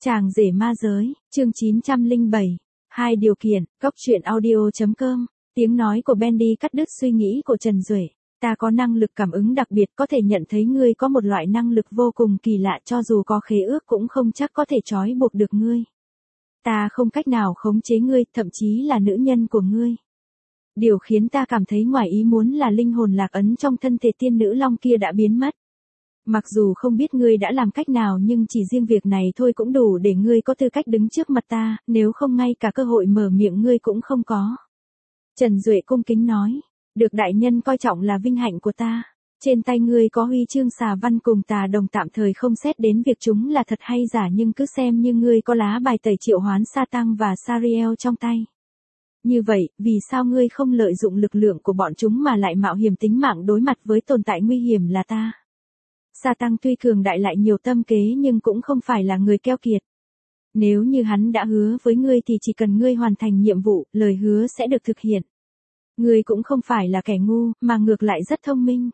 Chàng rể ma giới, chương 907. Hai điều kiện, Cốc truyện audio.com. Tiếng nói của Bendy cắt đứt suy nghĩ của Trần Duệ. Ta có năng lực cảm ứng đặc biệt, có thể nhận thấy ngươi có một loại năng lực vô cùng kỳ lạ, cho dù có khế ước cũng không chắc có thể trói buộc được ngươi. Ta không cách nào khống chế ngươi, thậm chí là nữ nhân của ngươi. Điều khiến ta cảm thấy ngoài ý muốn là linh hồn lạc ấn trong thân thể tiên nữ long kia đã biến mất. Mặc dù không biết ngươi đã làm cách nào, nhưng chỉ riêng việc này thôi cũng đủ để ngươi có tư cách đứng trước mặt ta, nếu không ngay cả cơ hội mở miệng ngươi cũng không có. Trần Duệ cung kính nói, được đại nhân coi trọng là vinh hạnh của ta. Trên tay ngươi có huy chương xà văn cùng tà đồng, tạm thời không xét đến việc chúng là thật hay giả, nhưng cứ xem như ngươi có lá bài tẩy triệu hoán sa tăng và Sariel trong tay. Như vậy, vì sao ngươi không lợi dụng lực lượng của bọn chúng mà lại mạo hiểm tính mạng đối mặt với tồn tại nguy hiểm là ta? Sa tăng tuy cường đại lại nhiều tâm kế nhưng cũng không phải là người keo kiệt. Nếu như hắn đã hứa với ngươi thì chỉ cần ngươi hoàn thành nhiệm vụ, lời hứa sẽ được thực hiện. Ngươi cũng không phải là kẻ ngu, mà ngược lại rất thông minh.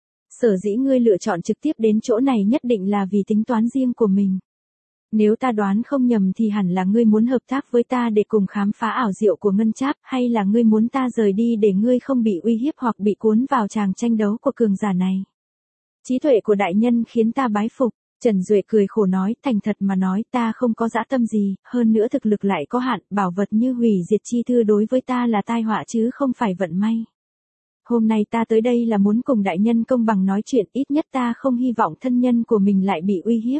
Sở dĩ ngươi lựa chọn trực tiếp đến chỗ này nhất định là vì tính toán riêng của mình. Nếu ta đoán không nhầm thì hẳn là ngươi muốn hợp tác với ta để cùng khám phá ảo diệu của ngân tráp, hay là ngươi muốn ta rời đi để ngươi không bị uy hiếp hoặc bị cuốn vào tràng tranh đấu của cường giả này. Trí tuệ của đại nhân khiến ta bái phục. Trần Duệ cười khổ nói, thành thật mà nói ta không có dã tâm gì, hơn nữa thực lực lại có hạn, bảo vật như hủy diệt chi thư đối với ta là tai họa chứ không phải vận may. Hôm nay ta tới đây là muốn cùng đại nhân công bằng nói chuyện, ít nhất ta không hy vọng thân nhân của mình lại bị uy hiếp.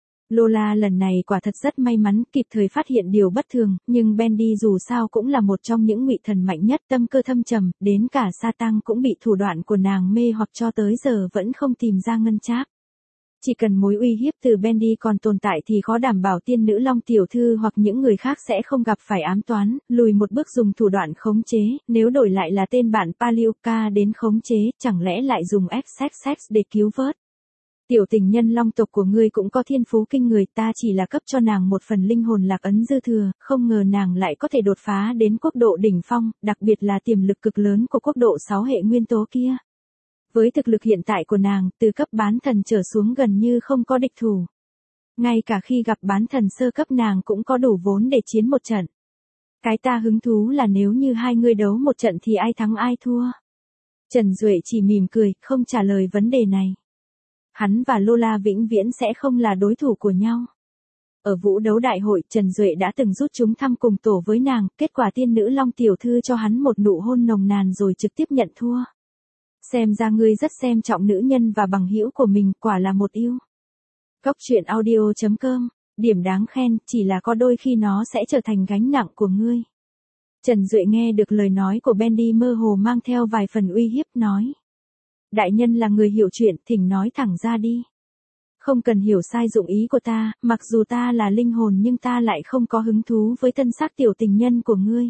Lola lần này quả thật rất may mắn, kịp thời phát hiện điều bất thường, nhưng Bendy dù sao cũng là một trong những ngụy thần mạnh nhất, tâm cơ thâm trầm, đến cả sa tăng cũng bị thủ đoạn của nàng mê hoặc cho tới giờ vẫn không tìm ra ngân tráp. Chỉ cần mối uy hiếp từ Bendy còn tồn tại thì khó đảm bảo tiên nữ Long tiểu thư hoặc những người khác sẽ không gặp phải ám toán, lùi một bước dùng thủ đoạn khống chế, nếu đổi lại là tên bạn Palioka đến khống chế, chẳng lẽ lại dùng XXX để cứu vớt. Tiểu tình nhân long tộc của ngươi cũng có thiên phú kinh người, ta chỉ là cấp cho nàng một phần linh hồn lạc ấn dư thừa, không ngờ nàng lại có thể đột phá đến quốc độ đỉnh phong, đặc biệt là tiềm lực cực lớn của quốc độ 6 hệ nguyên tố kia. Với thực lực hiện tại của nàng, từ cấp bán thần trở xuống gần như không có địch thủ. Ngay cả khi gặp bán thần sơ cấp nàng cũng có đủ vốn để chiến một trận. Cái ta hứng thú là nếu như hai người đấu một trận thì ai thắng ai thua. Trần Duệ chỉ mỉm cười, không trả lời vấn đề này. Hắn và Lola vĩnh viễn sẽ không là đối thủ của nhau. Ở vũ đấu đại hội, Trần Duệ đã từng rút chúng thăm cùng tổ với nàng, kết quả tiên nữ Long tiểu thư cho hắn một nụ hôn nồng nàn rồi trực tiếp nhận thua. Xem ra ngươi rất xem trọng nữ nhân và bằng hữu của mình, quả là một yêu. Cốc truyện audio.com, điểm đáng khen, chỉ là có đôi khi nó sẽ trở thành gánh nặng của ngươi. Trần Duệ nghe được lời nói của Bendy mơ hồ mang theo vài phần uy hiếp, nói. Đại nhân là người hiểu chuyện, thỉnh nói thẳng ra đi. Không cần hiểu sai dụng ý của ta, mặc dù ta là linh hồn nhưng ta lại không có hứng thú với thân xác tiểu tình nhân của ngươi.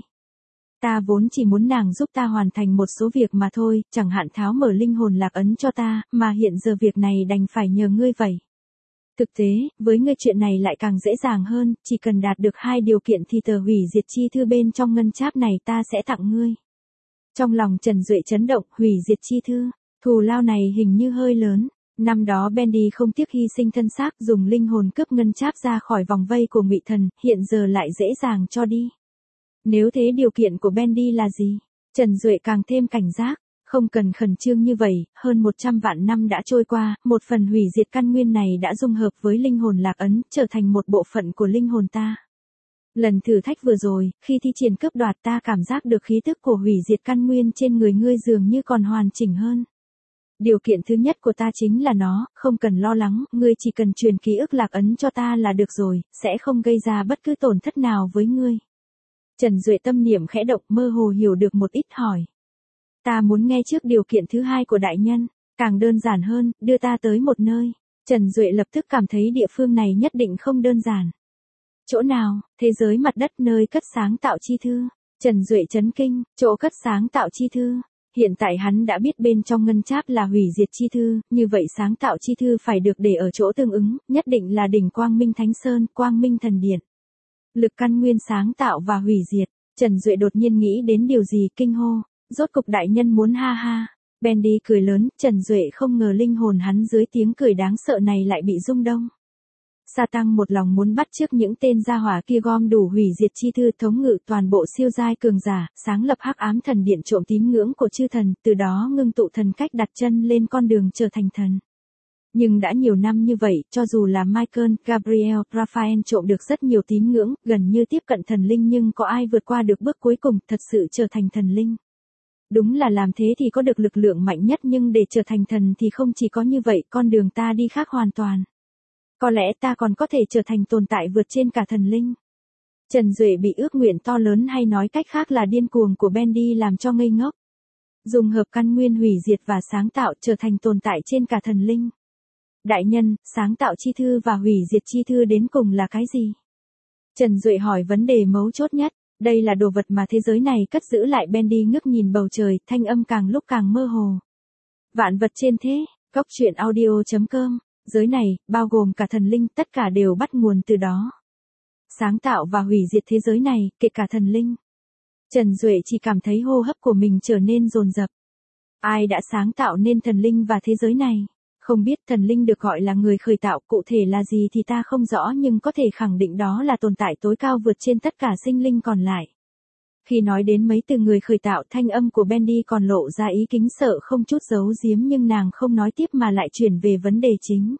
Ta vốn chỉ muốn nàng giúp ta hoàn thành một số việc mà thôi, chẳng hạn tháo mở linh hồn lạc ấn cho ta, mà hiện giờ việc này đành phải nhờ ngươi vậy. Thực tế, với ngươi chuyện này lại càng dễ dàng hơn, chỉ cần đạt được hai điều kiện thì tờ hủy diệt chi thư bên trong ngân tráp này ta sẽ tặng ngươi. Trong lòng Trần Duệ chấn động, hủy diệt chi thư, thù lao này hình như hơi lớn. Năm đó Bendy không tiếc hy sinh thân xác dùng linh hồn cướp ngân tráp ra khỏi vòng vây của ngụy thần, hiện giờ lại dễ dàng cho đi. Nếu thế điều kiện của Bendy là gì? Trần Duệ càng thêm cảnh giác, không cần khẩn trương như vậy, hơn 100 vạn năm đã trôi qua, một phần hủy diệt căn nguyên này đã dung hợp với linh hồn lạc ấn, trở thành một bộ phận của linh hồn ta. Lần thử thách vừa rồi, khi thi triển cướp đoạt ta cảm giác được khí tức của hủy diệt căn nguyên trên người ngươi dường như còn hoàn chỉnh hơn. Điều kiện thứ nhất của ta chính là nó, không cần lo lắng, ngươi chỉ cần truyền ký ức lạc ấn cho ta là được rồi, sẽ không gây ra bất cứ tổn thất nào với ngươi. Trần Duệ tâm niệm khẽ động, mơ hồ hiểu được một ít, hỏi. Ta muốn nghe trước điều kiện thứ hai của đại nhân, càng đơn giản hơn, đưa ta tới một nơi. Trần Duệ lập tức cảm thấy địa phương này nhất định không đơn giản. Chỗ nào? Thế giới mặt đất nơi cất sáng tạo chi thư. Trần Duệ chấn kinh, chỗ cất sáng tạo chi thư. Hiện tại hắn đã biết bên trong ngân tráp là hủy diệt chi thư, như vậy sáng tạo chi thư phải được để ở chỗ tương ứng, nhất định là đỉnh Quang Minh Thánh Sơn, Quang Minh Thần Điện. Lực căn nguyên sáng tạo và hủy diệt. Trần Duệ đột nhiên nghĩ đến điều gì, kinh hô. Rốt cục đại nhân muốn ha ha. Bendy cười lớn, Trần Duệ không ngờ linh hồn hắn dưới tiếng cười đáng sợ này lại bị rung động. Sa Tăng một lòng muốn bắt chước những tên gia hỏa kia gom đủ hủy diệt chi thư thống ngự toàn bộ siêu giai cường giả, sáng lập hắc ám thần điện trộm tín ngưỡng của chư thần, từ đó ngưng tụ thần cách đặt chân lên con đường trở thành thần. Nhưng đã nhiều năm như vậy, cho dù là Michael, Gabriel, Raphael trộm được rất nhiều tín ngưỡng, gần như tiếp cận thần linh nhưng có ai vượt qua được bước cuối cùng, thật sự trở thành thần linh. Đúng là làm thế thì có được lực lượng mạnh nhất nhưng để trở thành thần thì không chỉ có như vậy, con đường ta đi khác hoàn toàn. Có lẽ ta còn có thể trở thành tồn tại vượt trên cả thần linh. Trần Duệ bị ước nguyện to lớn hay nói cách khác là điên cuồng của Bendy làm cho ngây ngốc. Dùng hợp căn nguyên hủy diệt và sáng tạo trở thành tồn tại trên cả thần linh. Đại nhân, sáng tạo chi thư và hủy diệt chi thư đến cùng là cái gì? Trần Duệ hỏi vấn đề mấu chốt nhất. Đây là đồ vật mà thế giới này cất giữ lại. Bendy ngước nhìn bầu trời, thanh âm càng lúc càng mơ hồ. Vạn vật trên thế, Cốc Truyện Audio.com. Giới này, bao gồm cả thần linh, tất cả đều bắt nguồn từ đó. Sáng tạo và hủy diệt thế giới này, kể cả thần linh. Trần Duệ chỉ cảm thấy hô hấp của mình trở nên dồn dập. Ai đã sáng tạo nên thần linh và thế giới này? Không biết thần linh được gọi là người khởi tạo, cụ thể là gì thì ta không rõ nhưng có thể khẳng định đó là tồn tại tối cao vượt trên tất cả sinh linh còn lại. Khi nói đến mấy từ người khởi tạo, thanh âm của Bendy còn lộ ra ý kính sợ không chút giấu giếm nhưng nàng không nói tiếp mà lại chuyển về vấn đề chính.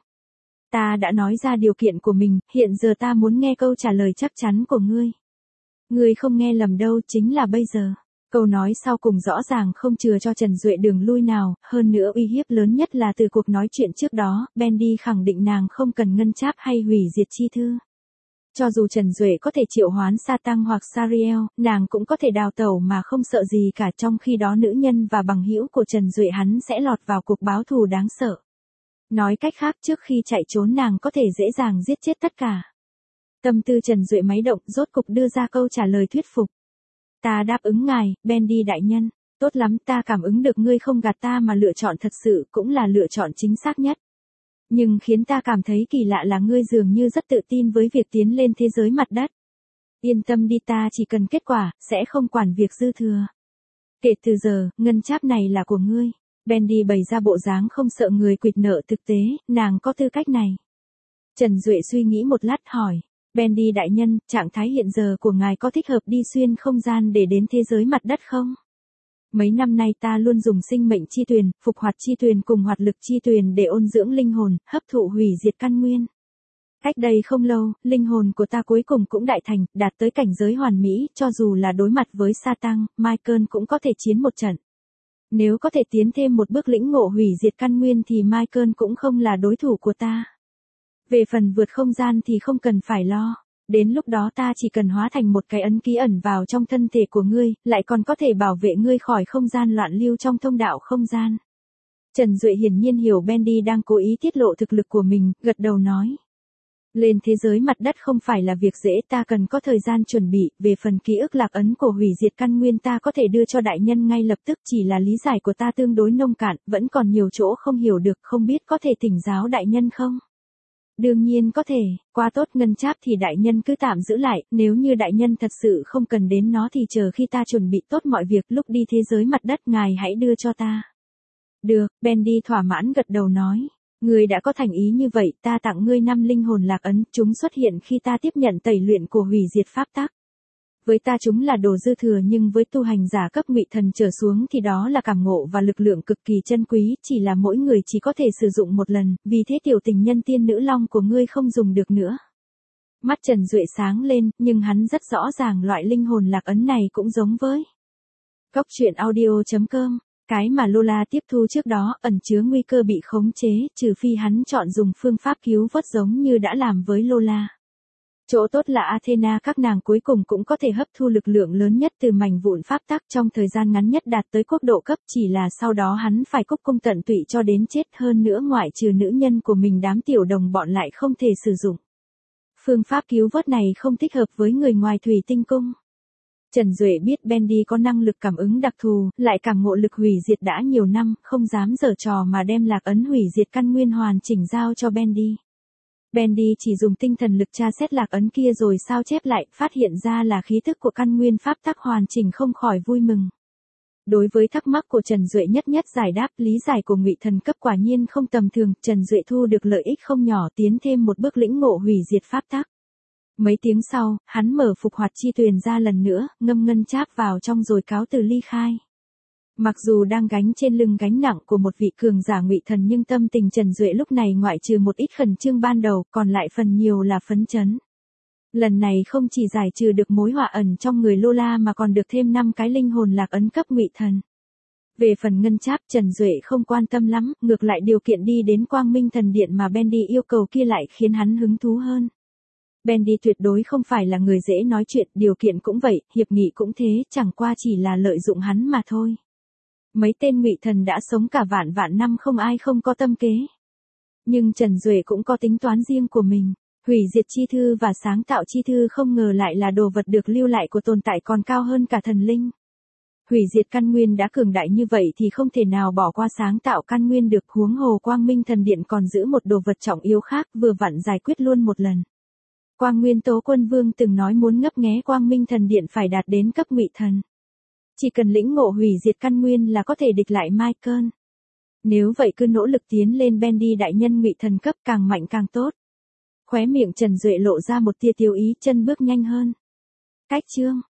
Ta đã nói ra điều kiện của mình, hiện giờ ta muốn nghe câu trả lời chắc chắn của ngươi. Ngươi không nghe lầm đâu, chính là bây giờ. Câu nói sau cùng rõ ràng không chừa cho Trần Duệ đường lui nào, hơn nữa uy hiếp lớn nhất là từ cuộc nói chuyện trước đó, Bendy khẳng định nàng không cần ngân cháp hay hủy diệt chi thư. Cho dù Trần Duệ có thể triệu hoán Sa Tăng hoặc Sariel, nàng cũng có thể đào tẩu mà không sợ gì cả, trong khi đó nữ nhân và bằng hữu của Trần Duệ hắn sẽ lọt vào cuộc báo thù đáng sợ. Nói cách khác trước khi chạy trốn nàng có thể dễ dàng giết chết tất cả. Tâm tư Trần Duệ máy động rốt cục đưa ra câu trả lời thuyết phục. Ta đáp ứng ngài, Bendy đại nhân. Tốt lắm, ta cảm ứng được ngươi không gạt ta mà lựa chọn thật sự cũng là lựa chọn chính xác nhất. Nhưng khiến ta cảm thấy kỳ lạ là ngươi dường như rất tự tin với việc tiến lên thế giới mặt đất. Yên tâm đi, ta chỉ cần kết quả, sẽ không quản việc dư thừa. Kể từ giờ, ngân cháp này là của ngươi. Bendy bày ra bộ dáng không sợ người quỵt nợ, thực tế, nàng có tư cách này. Trần Duệ suy nghĩ một lát hỏi. Bendy đại nhân, trạng thái hiện giờ của ngài có thích hợp đi xuyên không gian để đến thế giới mặt đất không? Mấy năm nay ta luôn dùng sinh mệnh chi tuyền, phục hoạt chi tuyền cùng hoạt lực chi tuyền để ôn dưỡng linh hồn, hấp thụ hủy diệt căn nguyên. Cách đây không lâu, linh hồn của ta cuối cùng cũng đại thành, đạt tới cảnh giới hoàn mỹ, cho dù là đối mặt với Sa Tăng, Michael cũng có thể chiến một trận. Nếu có thể tiến thêm một bước lĩnh ngộ hủy diệt căn nguyên thì Michael cũng không là đối thủ của ta. Về phần vượt không gian thì không cần phải lo. Đến lúc đó ta chỉ cần hóa thành một cái ấn ký ẩn vào trong thân thể của ngươi, lại còn có thể bảo vệ ngươi khỏi không gian loạn lưu trong thông đạo không gian. Trần Duệ hiển nhiên hiểu Bendy đang cố ý tiết lộ thực lực của mình, gật đầu nói. Lên thế giới mặt đất không phải là việc dễ, ta cần có thời gian chuẩn bị, về phần ký ức lạc ấn của hủy diệt căn nguyên ta có thể đưa cho đại nhân ngay lập tức, chỉ là lý giải của ta tương đối nông cạn, vẫn còn nhiều chỗ không hiểu được, không biết có thể thỉnh giáo đại nhân không? Đương nhiên có thể, quá tốt, ngân cháp thì đại nhân cứ tạm giữ lại, nếu như đại nhân thật sự không cần đến nó thì chờ khi ta chuẩn bị tốt mọi việc lúc đi thế giới mặt đất ngài hãy đưa cho ta. Được, Bendy thỏa mãn gật đầu nói. Ngươi đã có thành ý như vậy, ta tặng ngươi 5 linh hồn lạc ấn, chúng xuất hiện khi ta tiếp nhận tẩy luyện của hủy diệt pháp tắc. Với ta chúng là đồ dư thừa nhưng với tu hành giả cấp ngụy thần trở xuống thì đó là cảm ngộ và lực lượng cực kỳ chân quý, chỉ là mỗi người chỉ có thể sử dụng một lần, vì thế tiểu tình nhân tiên nữ long của ngươi không dùng được nữa. Mắt Trần Duệ sáng lên, nhưng hắn rất rõ ràng loại linh hồn lạc ấn này cũng giống với Cốc Truyện Audio.com. Cái mà Lola tiếp thu trước đó ẩn chứa nguy cơ bị khống chế, trừ phi hắn chọn dùng phương pháp cứu vớt giống như đã làm với Lola. Chỗ tốt là Athena các nàng cuối cùng cũng có thể hấp thu lực lượng lớn nhất từ mảnh vụn pháp tắc trong thời gian ngắn nhất đạt tới quốc độ cấp, chỉ là sau đó hắn phải cúc cung tận tụy cho đến chết, hơn nữa ngoại trừ nữ nhân của mình đám tiểu đồng bọn lại không thể sử dụng. Phương pháp cứu vớt này không thích hợp với người ngoài thủy tinh cung. Trần Duệ biết Bendy có năng lực cảm ứng đặc thù, lại cảm ngộ lực hủy diệt đã nhiều năm, không dám giở trò mà đem lạc ấn hủy diệt căn nguyên hoàn chỉnh giao cho Bendy. Bendy chỉ dùng tinh thần lực tra xét lạc ấn kia rồi sao chép lại, phát hiện ra là khí thức của căn nguyên pháp tắc hoàn chỉnh, không khỏi vui mừng. Đối với thắc mắc của Trần Duệ nhất nhất giải đáp, lý giải của Ngụy Thần cấp quả nhiên không tầm thường, Trần Duệ thu được lợi ích không nhỏ, tiến thêm một bước lĩnh ngộ hủy diệt pháp tắc. Mấy tiếng sau, hắn mở phục hoạt chi tuyền ra lần nữa, ngâm ngân cháp vào trong rồi cáo từ ly khai. Mặc dù đang gánh trên lưng gánh nặng của một vị cường giả Ngụy Thần nhưng tâm tình Trần Duệ lúc này ngoại trừ một ít khẩn trương ban đầu, còn lại phần nhiều là phấn chấn. Lần này không chỉ giải trừ được mối họa ẩn trong người Lola mà còn được thêm 5 cái linh hồn lạc ấn cấp Ngụy Thần. Về phần ngân cháp, Trần Duệ không quan tâm lắm, ngược lại điều kiện đi đến Quang Minh Thần Điện mà Bendy yêu cầu kia lại khiến hắn hứng thú hơn. Bendy tuyệt đối không phải là người dễ nói chuyện, điều kiện cũng vậy, hiệp nghị cũng thế, chẳng qua chỉ là lợi dụng hắn mà thôi. Mấy tên Ngụy Thần đã sống cả vạn vạn năm không ai không có tâm kế. Nhưng Trần Duệ cũng có tính toán riêng của mình. Hủy diệt chi thư và sáng tạo chi thư không ngờ lại là đồ vật được lưu lại của tồn tại còn cao hơn cả thần linh. Hủy diệt căn nguyên đã cường đại như vậy thì không thể nào bỏ qua sáng tạo căn nguyên được, huống hồ Quang Minh Thần Điện còn giữ một đồ vật trọng yếu khác vừa vặn giải quyết luôn một lần. Quang Nguyên Tố Quân Vương từng nói muốn ngấp nghé Quang Minh Thần Điện phải đạt đến cấp Ngụy Thần. Chỉ cần lĩnh ngộ hủy diệt căn nguyên là có thể địch lại Michael. Nếu vậy cứ nỗ lực tiến lên Bendy đại nhân Ngụy Thần cấp, càng mạnh càng tốt. Khóe miệng Trần Duệ lộ ra một tia tiêu ý, chân bước nhanh hơn. Cách chương